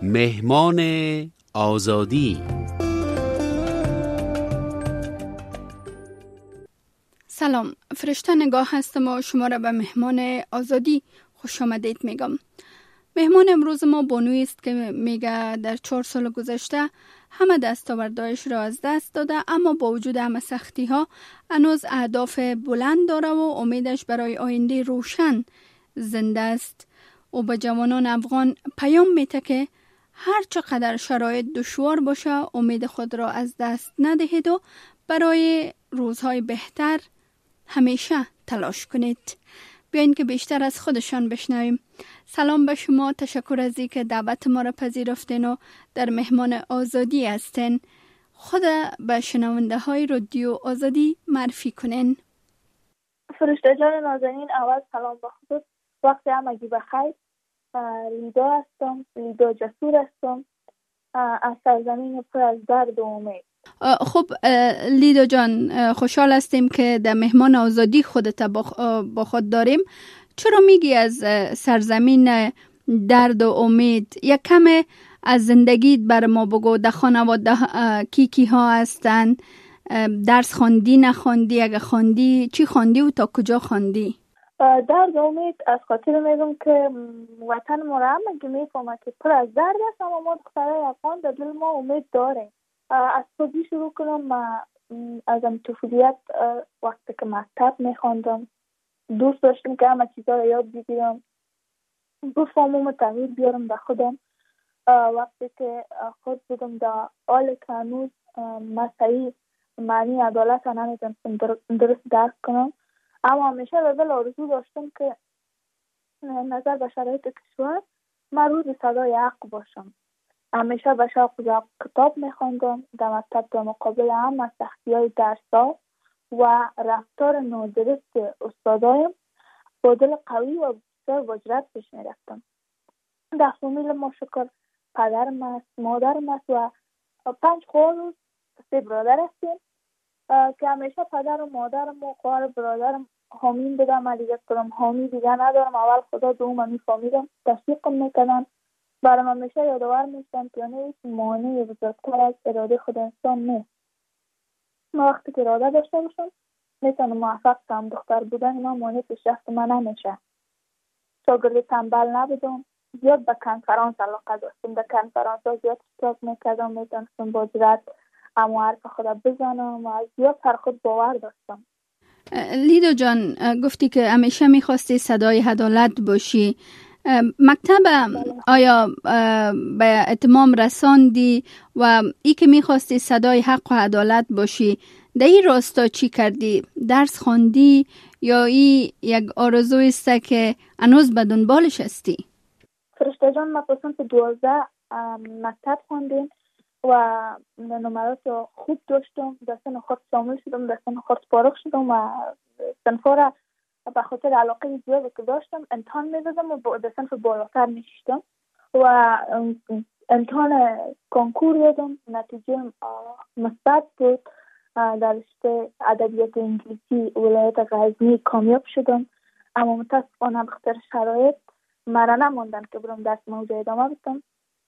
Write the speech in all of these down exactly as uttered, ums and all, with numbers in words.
مهمان آزادی. سلام، فرشته نگاه هستم و شما را به مهمان آزادی خوش آمدید میگم. مهمان امروز ما بانویی است که میگه در چهار سال گذشته همه دستاوردهایش را از دست داده، اما با وجود همه سختی ها هنوز اهداف بلند داره و امیدش برای آینده روشن زنده است. او به جوانان افغان پیام میده که هر چقدر شرایط دشوار باشه امید خود را از دست ندهید و برای روزهای بهتر همیشه تلاش کنید. بیاین که بیشتر از خودشان بشنویم. سلام به شما، تشکر از اینکه دعوت ما را پذیرفتین و در مهمان آزادی هستین. خود به شنونده های رادیو آزادی معرفی کنین. فرشته جان نازنین، اول سلام به خودت، وقت همگی بخیر. لیدا هستم، لیدا جسور هستم، از سرزمین پر از درد و امید. خب لیدا جان، خوشحال هستیم که در مهمان آزادی خودت با خود داریم. چرا میگی از سرزمین درد و امید؟ یک کم از زندگیت بر ما بگو. در خانواده کی کی ها هستن؟ درس خواندی نخواندی؟ اگه خواندی چی خواندی و تا کجا خواندی؟ درد و امید از خاطر میگم که وطن ما را همه میفهمه که پر از درد است، اما ما دخترای افغان در دل ما امید داریم. از خودی شروع کنم. من از طفولیت وقتی که مکتب میخواندم دوست داشتم که همه چیزا رو یاد بگیرم، بفهمم و تغییر بیارم در خودم. وقتی که خود بودم در حال که هنوز من صحیح معنی عدالت رو نمیتونستم درست درک کنم، اما همیشه به دل آرزو داشتم که نظر به شرایط کشور من روز صدای حق باشم. همیشه به شوق کتاب میخواندم. در مکتب در مقابل هم از سختی‌های درس‌ها و رفتار نادرست استادایم با دل قوی و بسیار با جرأت پیش میرفتم. در فامیل ما شکر پدرم است، مادرم است و پنج خواهر و سه برادر هستیم که همیشه پدر و مادرم و خواهر برادرم حامیم بودم. من دیگه کدام حامی دیگه ندارم. اول خدا دوم میفهمیدم، تشویقم میکردن، برام همیشه یادآور میشدن که هیچ مانعی بزرگتر از اراده خود انسان نیست. ما وقتی که اراده داشته باشم میتونم موفق شم. دختر بودن من مانع پیشرفت من نمیشه. شاگرد تنبل نبودم، زیاد به کنفرانس علاقه داشتم. در کنفرانس ها زیاد اشتراک میکردم، میتونستم با جرأت اما حرف خدا بزنم و زیاد سر خود باور داشتم. لیدا جان، گفتی که همیشه میخواستی صدای عدالت باشی. مکتب آیا به اتمام رساندی و ای که میخواستی صدای حق و عدالت باشی در این راستا چی کردی؟ درس خواندی یا ای یک آرزوی است که هنوز به دنبالش هستی؟ فرشته جان، ما پسند دوازده مکتب خواندیم و نمرات خوب داشتم. در سن خود شامل شدم، در سن خود فارغ شدم و صنفا را به خاطر علاقه زیادی که داشتم امتحان میدادم و در صنف بالاتر میشتم و امتحان کنکور دادم. نتیجه مثبت بود. در رشته ادبیات انگلیسی ولایت غزنی کامیاب شدم، اما متاسفانه به خاطر شرایط مرا نماندن که برم درس موضوع ادامه بدم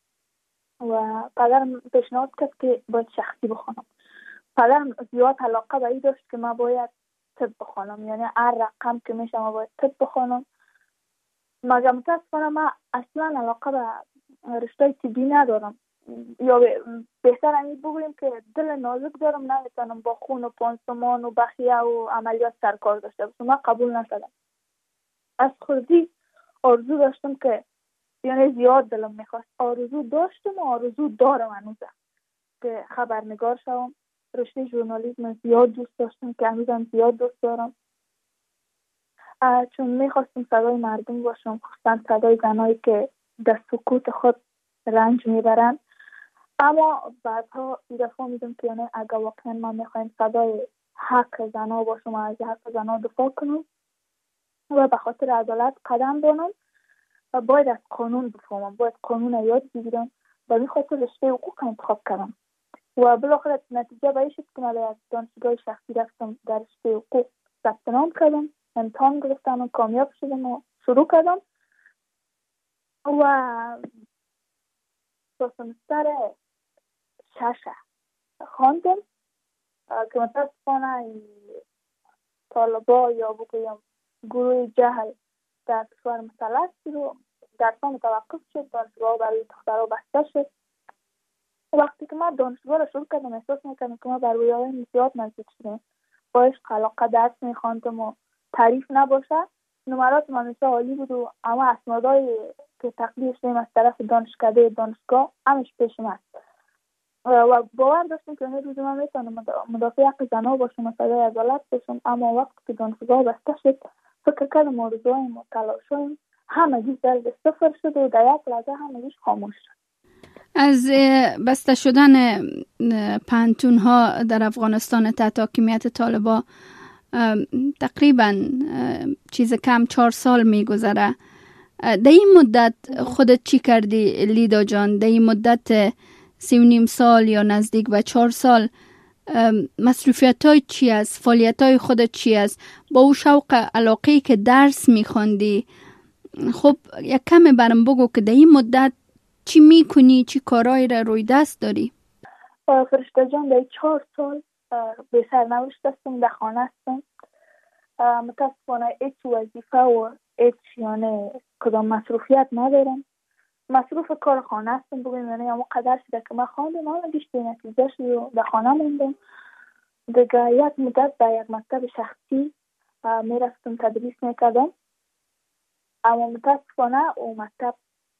و پدرم پیشنهاد کرد که باید شخصی بخونم. پدرم زیاد علاقه به این داشت که من باید طب بخونم، یعنی هر رقم که میشه ما باید طب بخونم. مگر متاسفانه من اصلا علاقه به رشته طبی ندارم، یا بهتر همین بگویم که دل نازک دارم، نمیتونم با خون و پانسمان و بخیه و عملیات سرکار داشته باشم. من قبول نشدم. از خودی آرزو داشتم که یعنی زیاد دلم میخواست، آرزو داشتم و آرزو دارم هنوزه که خبرنگار شوم. رشته ژورنالیسم زیاد دوست داشتم که هنوزم زیاد دوست دارم، چون میخواستم صدای مردم باشم، خصوصا صدای زنایی که در سکوت خود رنج میبرن. اما بعدها ایده فهمیدم که یعنی اگر واقعا من میخوایم صدای حق زنا باشم و از حق زنا دفاع کنم و به خاطر عدالت قدم بانم و باید از قانون بفهمم، باید قانون یاد بگیرم. به این خاطر رشته حقوق انتخاب کردم و بالاخره نتیجه به این شد که من از دانشگاه شخصی رفتم در رشته حقوق ثبت نام کردم، امتحان گرفتم و کامیاب شدم و شروع کردم و تا سمستر شش خواندم که متاسفانه این طالبا یا بگویم گروه جهل در کشور مسلط رو درسان متوقف شد، دانشگاه برای دخترها بسته شد. وقتی که ما دانشگاه رو شروع کردم احساس میکردم که ما بر رویاهای زیاد نزدیک شدیم. با عشق علاقه درس میخواندم و تعریف نباشه نمرات ما مثل عالی بود و اما اسنادهای که تقدیر شدیم از طرف دانشکده دانشگاه همش پیش من و باور داشتم که روز من میتونم مدافع حق زنها باشم و صدای عدالت باشم. اما وقتی که دانشگاه بسته شد فکر کردم آرزوهایم و تلاشهایم همگی درد صفر شد و در یک لحظه همگیش خاموش شد. از بسته شدن پانتون ها در افغانستان تحت حاکمیت طالبان تقریبا چیز کم چهار سال میگذره. در این مدت خودت چی کردی لیدا جان؟ در این مدت سی و نیم سال یا نزدیک به چهار سال مصروفیت های چی است؟ فعالیت های خودت چی است؟ با او شوق علاقه‌ای که درس میخوندی، خب یک کم برام بگو که در این مدت چی میکنی؟ چی کارایی را روی دست داری؟ فرشته جان در چهار سال به سرنوشت هستم، در خانه هستم. متاسفانه هیچ وظیفه و هیچ یعنی کدام مصروفیت ندارم. مصروف کار خانه هستم بگویم، یعنی اما قدر شده که من خواندم اما گشت نتیجه شد و در خانه موندم. دیگه یک مدت در یک مکتب شخصی میرفتم تدریس میکردم، اما متاسفانه او مکتب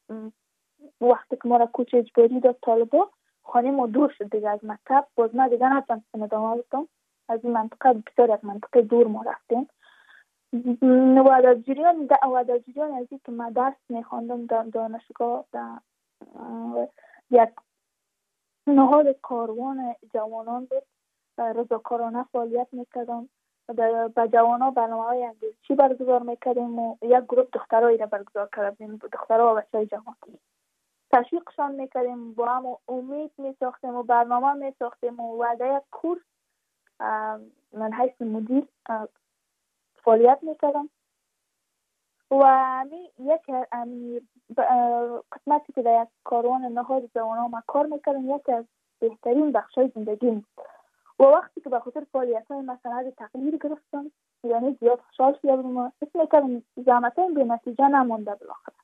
وقتی که ما را کوچ اجباری داد طالبا خانه ما دور شد دیگه از مکتب. باز من دیگه نتونستم ادامه بدم، از این منطقه بسیار از منطقه دور ما رفتیم و در جریان و در جریان از این که من درس میخواندم در دانشگاه در یک نهاد کاروان جوانان بود، رضاکارانه فعالیت میکردم. با جوانان برنامه‌های انگیزشی برگزار میکردیم و یک گروه دخترایی را برگزار کردیم، دخترها و بچه‌های جوان تشویقشان میکردیم، با هم امید میساختیم و برنامه میساختیم و وعده یک کورس من حیث مدیر فعالیت میکردم و همی یک قسمتی که در یک کاروان نهاد جوانان ما کار میکردم یکی از بهترین بخشای زندگیم بود و وقتی که به خاطر فعالیت‌های مثلا تقدیر گرفتم یعنی زیاد خوشحال شدم. فکر میکردم زحمتایم به نتیجه نمانده بالاخره.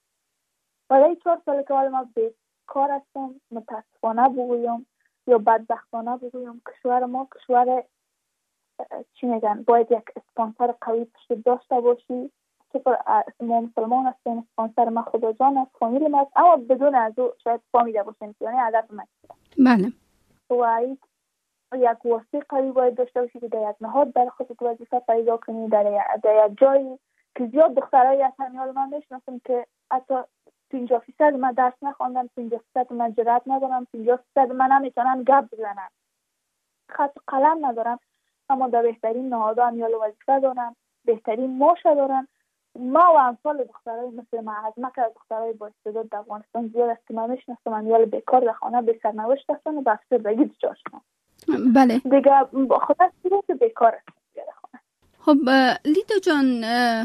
و در چهار سال که ما بیکار هستم، متاسفانه بگویم یا بدبختانه بگویم کشور ما کشور چی میگن باید یک اسپانسر قوی پشت داشته باشی که ما مسلمان هستیم. اسپانسر ما خدا جان است، فامیل ما است، اما بدون از او شاید فامیل باشیم یعنی هدف من. بله. و یک واسطه قوی باید داشته باشی که در یک نهاد برای خودت وظیفه پیدا کنی، در یک جایی که زیاد دخترایی از همین حال من میشناسم که حتی پنجاه فیصد من درس نخواندم، پنجاه فیصد من جرأت ندارم، پنجاه فیصد من نمیتونم گپ بزنم، خط قلم ندارم، اما در بهترین نهادها امیال وظیفه دارم، بهترین ماشه دارم. ما و امثال دخترای مثل ما از مکه دخترای با استعداد در افغانستان زیاد است که من میشناسم امیال بیکار در خانه به سرنوشت هستن و به افسردگی دچار شدن. بله. دیگه خدا سیره که بیکار است در خانه. خب لیدا جان،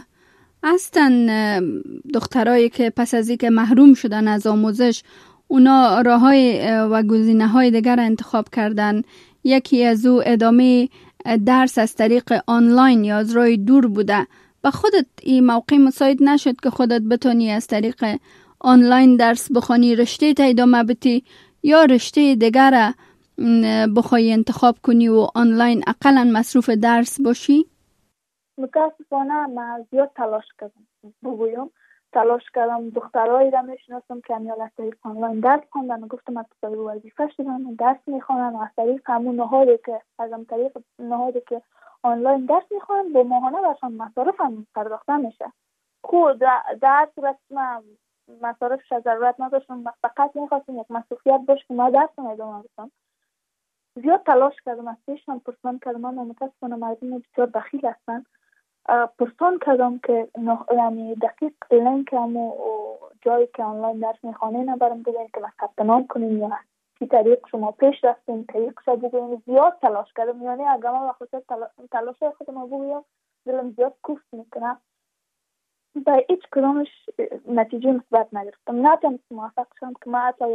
هستن دخترایی که پس از اینکه محروم شدن از آموزش اونا راههای و گزینه‌های دیگر انتخاب کردن. یکی از او ادامه درس از طریق آنلاین یا از راه دور بوده. و خودت این موقع مساعد نشد که خودت بتونی از طریق آنلاین درس بخوانی، رشته تا ادامه بدی یا رشته دیگر بخوای انتخاب کنی و آنلاین اقلا مصروف درس باشی؟ متاسفانه من زیاد تلاش کردم بگویم تلاش کردم دخترایی را میشناسم که امیال از طریق آنلاین درس خوندن و گفتم از طریق وظیفه شدن و درس میخوانن و از طریق همون نهادی که از هم طریق نهادی که آنلاین درس میخوانن با ماهانه برشان مصارف هم پرداخته میشه. خود در صورت من مصارفش ضرورت نداشتم، فقط میخواستم یک مصروفیت باشه که ما درس ادامه بدم. زیاد تلاش کردم، از پیشم پرسان کردم، اما متاسفانه مردم بسیار بخیل هستن. پرسان کردم که یعنی دقیق لینک هم و جایی که آنلاین درس میخوانه نبرم بگوین که ثبت نام کنیم یا چی طریق شما پیش رفتیم طریق شما بگوین. زیاد تلاش کردم، یعنی اگر من بخاطر تلاش خودم بگویم دلم زیاد کوفت میکنم. با هیچ کدامش نتیجه مثبت نگرفتم، نتونستم موفق شدم که من حتی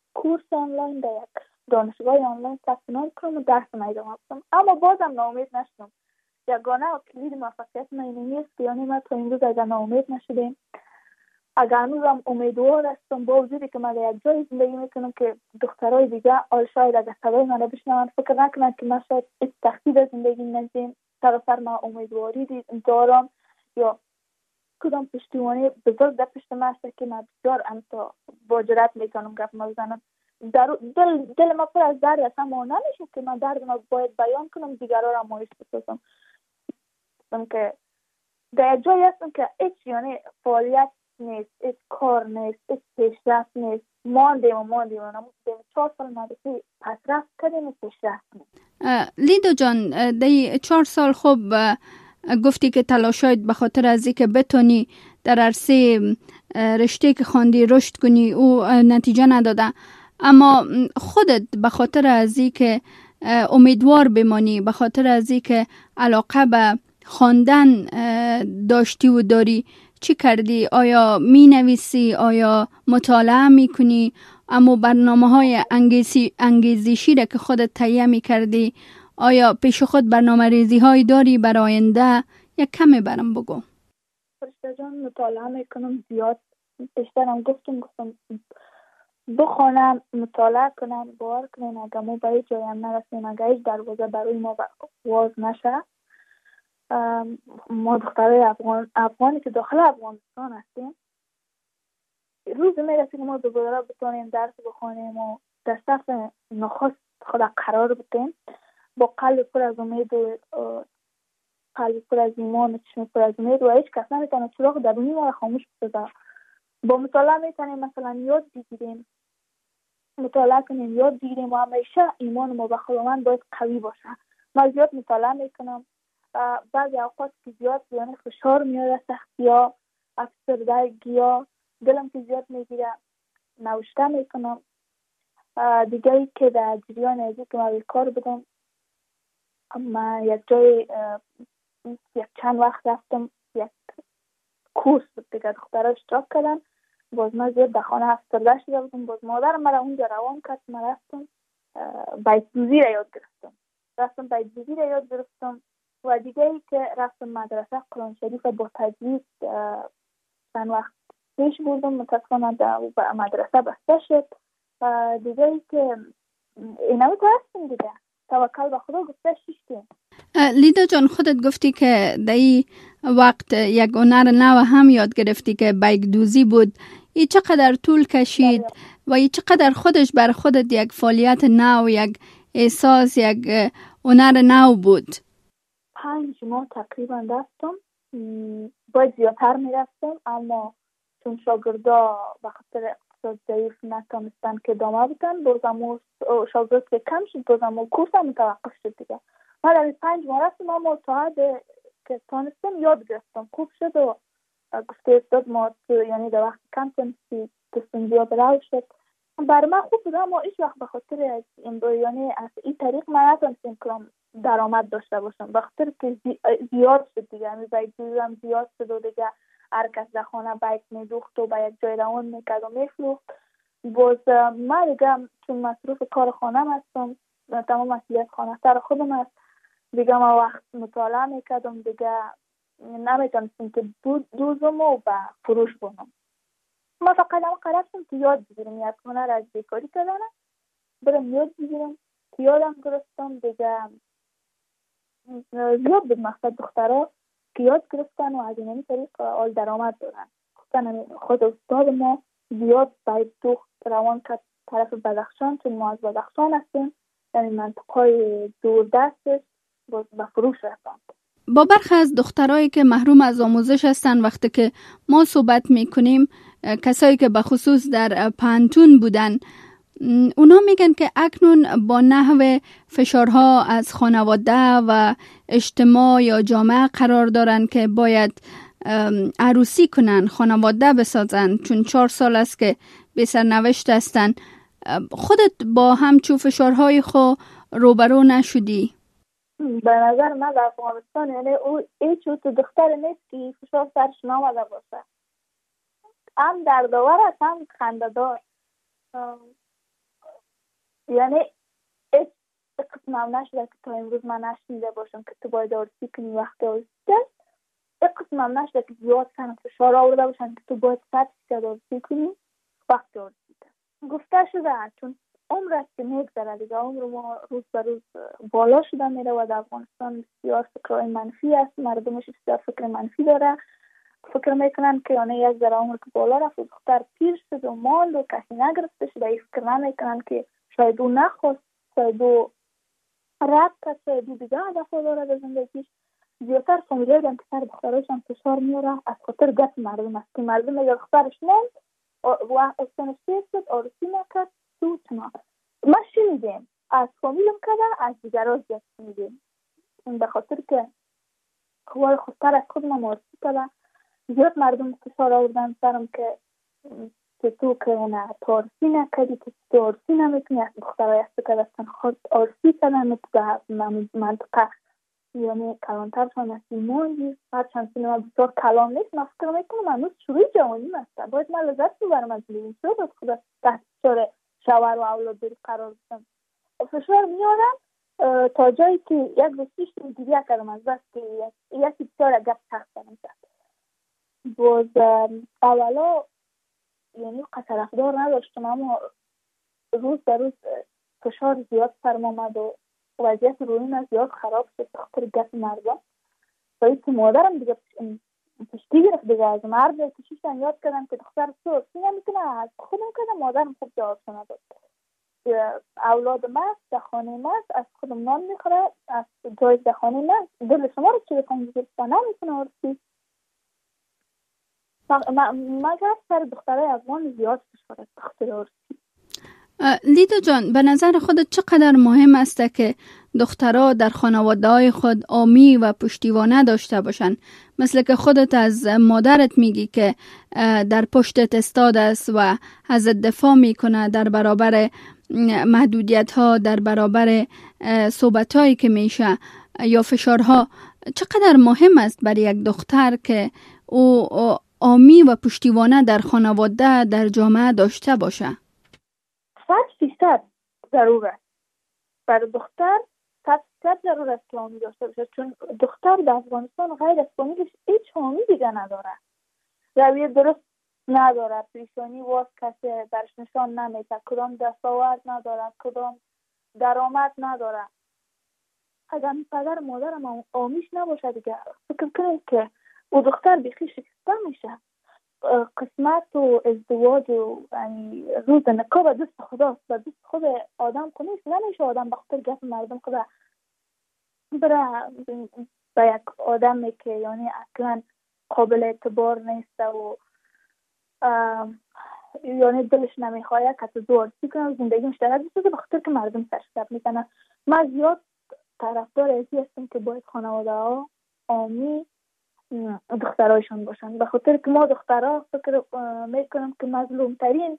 کورس آنلاین در یک دانشگاه آنلاین ثبت نام کنم و درس ادامه بدم. اما بازم ناامید نشدم. یگانه کلید موفقیت من این است که یعنی من تا امروز اگر ناامید نشدم، اگر هنوزم امیدوار هستم با وجودی که من در یک جای زندگی میکنم که دخترای دیگه آل شاید اگر صدای من را بشنون فکر نکنند که من شاید هیچ تخصیص از زندگی ندیم. سراسر من امیدواری دارم یا کدام پشتیبانی بزرگ در پشت من است که من بسیار امتا با جرات میتونم گپ بزنم. در دل دل ما پر از درد است، اما نمیشه که من درد ما باید بیان کنم دیگران را مایوس بسازم. مثلا که در جایی هستم که هیچ یعنی فعالیت نیست، هیچ کار نیست، هیچ پیشرفت نیست. ماندیم و ماندیم و نموندیم چهار سال مدرسه پسرفت کردیم و پیشرفت نیست. لیدا جان، در چهار سال خوب گفتی که تلاشایت به خاطر از اینکه بتونی در عرصه رشته که خواندی رشد کنی او نتیجه نداده، اما خودت به خاطر از اینکه امیدوار بمانی، به خاطر از اینکه علاقه به خواندن داشتی و داری چی کردی؟ آیا می نویسی؟ آیا مطالعه می کنی؟ اما برنامه های انگیزشی را که خودت تهیه می کردی، آیا پیش خود برنامه ریزی های داری برای آینده؟ یک کمی برام بگو. فرشته جان، مطالعه می کنم زیاد. بیشترم گفتم گفتم بخونم، مطالعه کنم، باور کنم اگر ما به جایم نرسیم، اگر هیچ دروازه برای ما باز نشه، ما دخترای افغان افغانی که داخل افغانستان هستیم روز میرسه که ما دوباره بتونیم درس بخونیم و در صف نخست خود قرار بدیم با قلب پر از امید و قلب پر از ایمان و چشم پر از امید و هیچ کس نمیتونه چراغ درونی ما را خاموش بسازه. با مطالعه میتونیم مثلا یاد بگیریم، مطالعه کنیم، یاد بگیریم و همیشه ایمان ما به خداوند باید قوی باشه. من زیاد مطالعه میکنم. بعضی اوقات که زیاد یعنی فشار میاد، سختی ها، افسردگی ها، دلم که زیاد میگیره، نوشته میکنم. دیگه ای که در جریان ازی که من کار بدم، من یک جای یک چند وقت رفتم یک کورس دیگه دخترها اشتراک کردن، باز من زیاد در خانه افسرده شده بودم. باز مادرم مرا اونجا روان کرد، من رفتم بیت دوزی را یاد گرفتم رفتم بیت دوزی را یاد گرفتم و دیگه ای که رفتم مدرسه قرآن شریف با تجوید چند وقت پیش بودم، متاسفانه در مدرسه بسته شد. دیگه ای که اینو تو هستیم دیگه، توکل به خدا گفته شیشتیم. لیدا جان، خودت گفتی که در این وقت یک هنر نو هم یاد گرفتی که بیت دوزی بود. این چقدر طول کشید و این چقدر خودش بر خودت یک فعالیت نو، یک احساس، یک هنر نو بود؟ پنج ماه تقریبا رفتم. باید زیادتر میرفتم اما چون شاگردا به خاطر اقتصاد ضعیف نتونستن که ادامه بدن، بازم شاگرد که کم شد بازم کورس هم متوقف شد دیگه. من در پنج ماه رفتم اما تا حد که تونستم یاد گرفتم. خوب شد و گفته استاد ما یعنی در وقت کم تونستی دستم زیاد رو شد. برای من خوب بود اما هیچ وقت به خاطر از یعنی از این طریق من نتونستم کنم درآمد داشته باشم، به خاطر که زیاد شد دیگه. یعنی بیت دوزم زیاد شد و دیگه هر کس در خانه بیت میدوخت و به یک جای روان میکرد و میفروخت. باز من دیگه چون مصروف کار خانم هستم، تمام مسئولیت خانه سر خودم هست دیگه، من وقت مطالعه میکردم دیگه نمیتونستم که دوزم و به فروش بونم. من فقط هم قرارستم که یاد بگیرم، یک هنر از بیکاری کردنه برم یاد بگیرم که یادم گرفتم دیگه. زیاد بود مقصد دخترها که یاد گرفتن و از این طریق آل درآمد دارن. خود استاد ما زیاد باید دوخت روان کرد طرف بدخشان، چون ما از بدخشان هستیم، یعنی منطقه دور دستش به فروش رفتند. با برخی از دخترایی که محروم از آموزش هستن وقتی که ما صحبت میکنیم، کسایی که به خصوص در پانتون بودن، اونا میگن که اکنون با نحو فشارها از خانواده و اجتماع یا جامعه قرار دارن که باید عروسی کنن، خانواده بسازن، چون چهار سال است که به سرنوشت هستن. خودت با همچون فشارهای خو روبرو نشدی؟ به نظر من در افغانستان یعنی او هیچ تو دختر نیست که فشار سرش نامده باشه. هم دردآور است هم خنده‌دار. یعنی هیچ قسم هم نشده که تا امروز من نشنیده باشم که تو باید عروسی کنی وقت عروسی است. یک قسم هم نشده که زیاد سن فشار آورده باشن که تو باید صد فیصد عروسی کنی وقت عروسی است. گفته شده چون عمر است که میگذره دیگه، عمر ما روز به روز بالا شده میره و در افغانستان بسیار فکرهای منفی است، مردمش بسیار فکر منفی داره، فکر میکنن که یعنی یک ذره عمر که بالا رفت دختر پیر شد و ماند و کسی نگرفته شده، این فکر نمیکنن که شاید او نخواست، شاید او رد کرد، شاید او دیگه هدف داره به زندگیش. زیادتر فامیلای هم که سر دختراشم فشار میاره از خاطر گپ مردم است که مردم میگه دخترش موند و سنش تیز شد عروسی نکرد تو چنا. ما شنیدیم از فامیلم کده از دیگرها زیاد شنیدیم به خاطر که خواه خودتر از خود ما عروسی کده. زیاد مردم فشار آوردن سرم که که تو که نه تو عروسی نکردی، که تو عروسی نمیکنی، از دخترهای است که دستن خود عروسی کدن در منطقه یعنی کلانترشان از ایمانی هر چند سینما بسیار کلان نیست. من فکر میکنم هنوز شروع جوانی هستم، باید من لذت ببرم از زندگی، چرا باید خود تحت فشار شوهر و اولاد بری قرار بشم. فشار میارم تا جایی که یک روزیش دیگه کردم از بس که یکی بسیار گپ تخت دارم کرد. باز اولا یعنی طرفدار نداشتم، اما روز به روز فشار زیاد سرم آمد و وضعیت روحیم زیاد خراب شد به خاطر گپ مردم. باید که مادرم دیگه پشتی گرفت دیگه از مرد کشیشتن یاد کردم که دختر تو عروسی نمیکنه، از خودم کردم مادرم خوب جواب نداد. اولاد مست در خانه مست از خودم نان میخوره، از جای در خانه مست دل شما رو چه بکنم گرفته نمیکنه عروسی. مگر سر دخترای افغان زیاد فشار است بخاطر عروسی. لیدا جان، به نظر خودت چقدر مهم است که دخترها در خانواده‌های خود حامی و پشتیبانه داشته باشند؟ مثل که خودت از مادرت میگی که در پشتت استاد است و ازت دفاع میکنه در برابر محدودیت‌ها، در برابر صحبت‌هایی که میشه یا فشارها. چقدر مهم است برای یک دختر که او حامی و پشتیبانه در خانواده در جامعه داشته باشه؟ صد فیصد ضرور است. برای دختر صد فیصد ضرور است که حامی داشته باشه، چون دختر در افغانستان غیر از فامیلش هیچ حامی دیگه نداره، رویه درست نداره، پیشانی واس کسی درش نشان نمیده، کدام دستاورد نداره، کدام درآمد نداره. اگر پدر مادرم حامیش نباشه دیگه فکر کنید که او دختر بیخی شکسته میشه. قسمت و ازدواج و یعنی روز نکاح به دست خداست، به دست خود آدم کنیست. نمیشه آدم بخاطر گپ مردم خدا بره به یک آدمی که یعنی اصلا قابل اعتبار نیست و یعنی دلش نمیخواد که تو عروسی کنه زندگی مشترک بسازه بخاطر که مردم سرش در میزنن. من زیاد طرفدار ازی هستم که باید خانواده ها حامی دخترایشان باشن، به خاطر که ما دخترها فکر میکنم که مظلوم ترین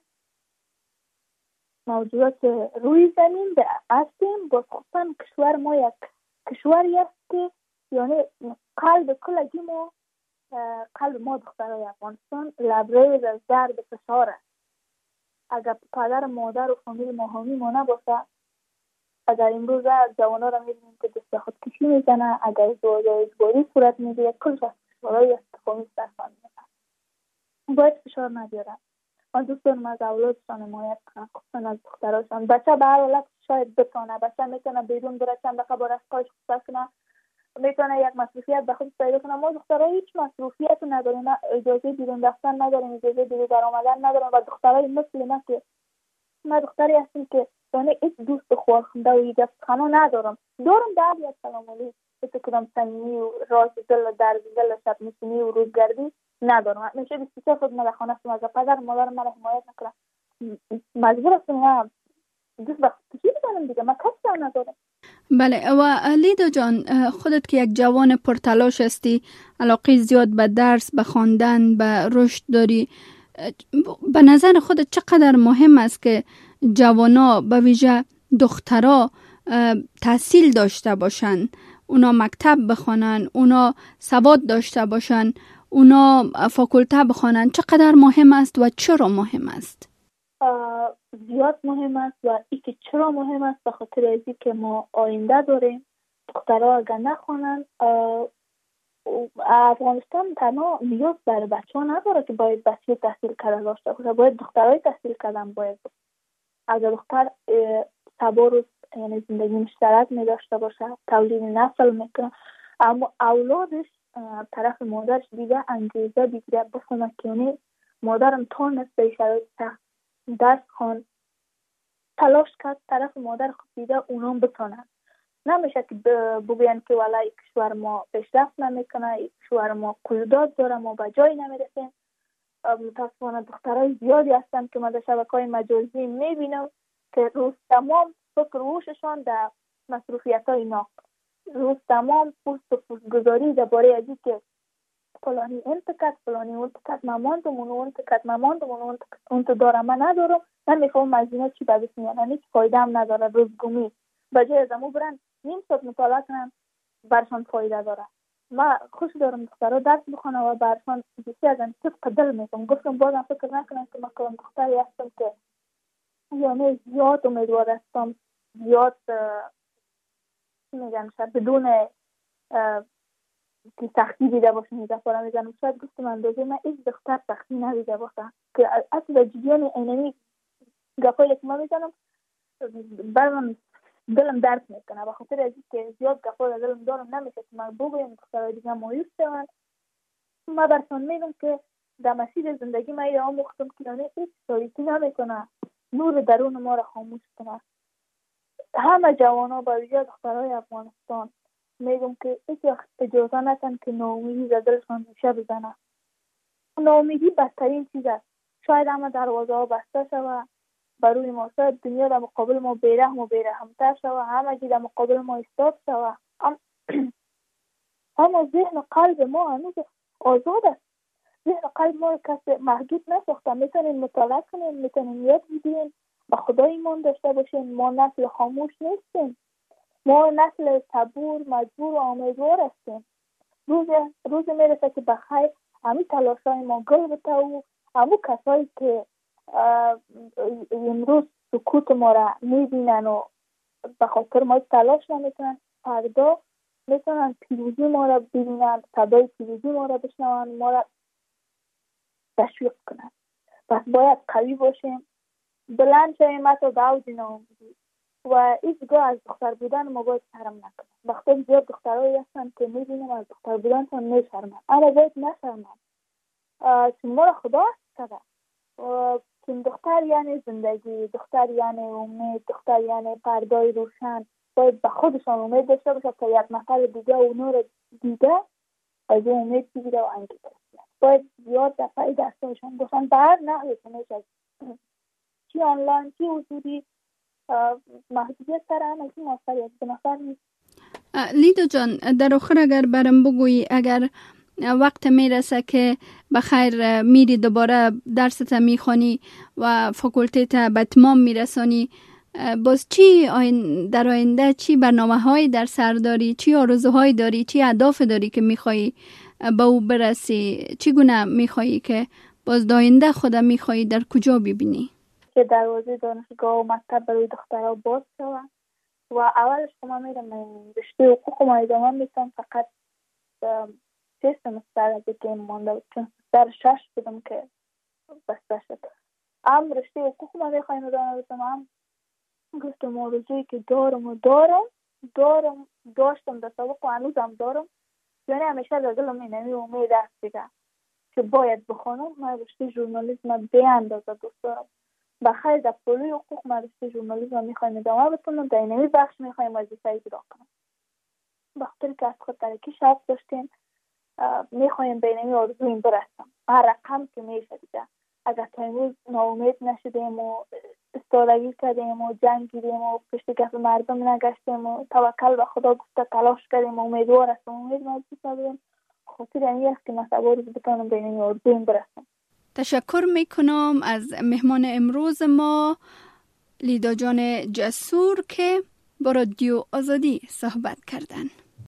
موجودات روی زمین هستیم. با خصوصا کشور ما یک کشوری است که یعنی قلب کلگی ما قلب ما دخترای افغانستان لبریز از درد فشار است. اگر پدر مادر و فامیل ما حامی ما نباشه، اگر امروز جوانا را میبینیم که دست خود کشی میزنه، اگر ازدواج اجباری صورت میگیره، کلش از فشارهای استفامی درسان میزنه. باید فشار نبیارن. من دوست دارم از اولادشان حمایت کنم، خصوصا از دختراشان. بچه به هر حالت شاید بتونه، بچه میتونه بیرون بره چند دقیقه با رفقایش خصوصا کنه، میتونه یک مصروفیت به خود پیدا کنه. ما دخترها هیچ مصروفیت نداریم، اجازه بیرون رفتن نداریم، اجازه بیرون در آمدن نداریم و دخترای مثل ما که ما دختری هستیم که یعنی هیچ دوست خوارخونده و یک خانه ندارم. دارم در یک سلام علیکم تو کدام صمیمی و راز دل و درد دل شب نشینی و روزگردی ندارم. میشه بیشتر خود من خانه است، از پدر مادر من حمایت نکنم، مجبور هستم دوست به خودی بزنم دیگه، من کسی ندارم. بله. و لیدا جان، خودت که یک جوان پرتلاش هستی، علاقه زیاد به درس، به خواندن، به رشد داری، به نظر خودت چقدر مهم است که جوانا به ویژه دخترها تحصیل داشته باشن، اونا مکتب بخوانن، اونا سواد داشته باشن، اونا فاکولته بخوانن؟ چقدر مهم است و چرا مهم است؟ زیاد مهم است و این که چرا مهم است به خاطر اینکه که ما آینده داریم. دخترها اگر نخوانند، افغانستان تنها نیاز در بچه ها نداره که باید بچه تحصیل کرده داشته باشه، باید دخترای تحصیل کردن باید. اگر دختر سبا روز یعنی زندگی مشترک می داشته باشه، تولید نسل میکنه، اما اولادش طرف مادرش دیگه انگیزه بگیره بخونه که یعنی مادرم تا نسته شرایط سخت درس خوان تلاش کرد، طرف مادر خود دیگه اونام بتونن. نمیشه که بگوین که والله کشور ما پیشرفت نمیکنه، کشور ما قیودات داره، ما به جای نمیرسیم. متاسفانه دخترای زیادی هستن که ما در شبکه‌های مجازی میبینم که روز تمام فکر روششان در مصروفیت‌های ناق، روز تمام پوست و پوست گذاری درباره ازی که فلانی انتکت فلانی انتکت ماماندم اون انتکت ماماندم اون انت دارم من ندارم، من میخوام از اینا چی بدست میانم، هیچ فایده هم نداره. روزگمی بجای از امو برن نیم ساعت مطالعه کنن برشان فایده داره. ما خوش دارم دخترها درس بخونه و برشان بسی از این طبق دل میکنم. گفتم بازم فکر نکنم که ما کلم دختری هستم که یعنی زیاد امیدوار هستم، زیاد میگم شاید بدون که سختی دیده باشم میده پارا میزنم. شاید گفتم اندازه من ایش دختر سختی ندیده باشم که اصلا جدیان اینمی گفایی که ما میزنم بر من دلم درد میکنه به خاطر ازی که زیاد گفایی دلم دارم نمیشه که من بگویم دخترهای دیگه مایوس شوند. ما برسان میگم که در مسیر زندگی ما ایده آموختم که یعنی ایش تاریکی نمیکنه، نور درون ما را خاموش کنه. همه جوانا با ویژه دخترهای افغانستان میگم که ایش اجازه نکن که ناامیدی در دلشان ریشه بزنه. ناامیدی بدترین چیز است. شاید همه دروازه ها بسته شود بروی ما، شاید دنیا در مقابل ما بیرحم و بیرحمتر شود، همه چیز در مقابل ما ایستاد شود، اما ذهن و قلب ما هنوز آزاد است. ذهن و قلب ما کسی محدود نساخته. میتونیم مطالعه کنیم، میتونیم یاد بگیریم، به خدا ایمان داشته باشیم. ما نسل خاموش نیستیم، ما نسل صبور مجبور و امیدوار هستیم. روز روز میرسه که بخیر همین تلاشای ما گل بته و همون کسایی که امروز سکوت ما را میبینن و به خاطر ما تلاش نمیکنن، فردا میتونن پیروزی ما را ببینن، صدای پیروزی ما را بشنون، ما را تشویق کنن. پس باید قوی باشیم، بلند شویم حتی به اوج ناامیدی و هیچگاه از دختر بودن ما باید شرم نکنیم. وقتی زیاد دخترهایی هستن که میبینیم از دختر بودن تون میشرمن، اما باید نشرمن چون ما را خدا کرده. چون دختر یعنی زندگی، دختر یعنی امید، دختر یعنی پردای روشن. باید به خودشان امید داشته باشه که یک نفر دیگه و نور دیگه از اون امید بگیره و انگیزه. باید زیاد دفعی دستایشان باشن به هر نحوی که میشه، چی آنلاین چی حضوری، محدودیت سر هم از این موثریت به نفر نیست. لیدا جان، در آخر اگر برم بگویی اگر وقت میرسه که بخیر میری دوباره درست میخوانی و فاکولته به اتمام میرسانی، باز چی آین در آینده چی برنامه هایی در سر داری، چی آرزوهایی داری، چی اهداف داری که میخوایی به او برسی؟ چی گونه میخوایی که باز داینده خود میخوایی در کجا ببینی؟ که دروازه دانشگاه و مکتب برای دخترها باز شود و اولش که ما میرم رشته حقوق ما ادامه میتونم، فقط سه سمستر دیگه مانده بود چون در شش بودم که بسته شد. ام رشته حقوق ما میخوایم ادامه بتونم. گفتم آرزویی که دارم و دارم دارم داشتم در سابق و هنوزم دارم، یعنی همیشه در دلم اینمی امید است دیگه که باید بخونم. من رشته ژورنالیسم به اندازه دوست دارم. بخیر در پروژه حقوق ما رشته ژورنالیسم میخوایم ادامه بتونم، در اینمی بخش میخوایم وظیفه اجرا کنم. بخاطر که از خود ترکی شرط داشتیم میخوایم به اینمی آرزویم برسم هر رقم که میشه دیگه. اگر تا امروز ناامید نشدیم و استادگی کردیم و جنگیدیم و پشت کف مردم نگشتیم و توکل به خدا گفته تلاش کردیم و امیدوار هستم امید موجود نداریم، خاطر این است که مثلا روز بتونم به اینمی آرزویم برسم. تشکر میکنم از مهمان امروز ما لیدا جان جسور که با رادیو آزادی صحبت کردن.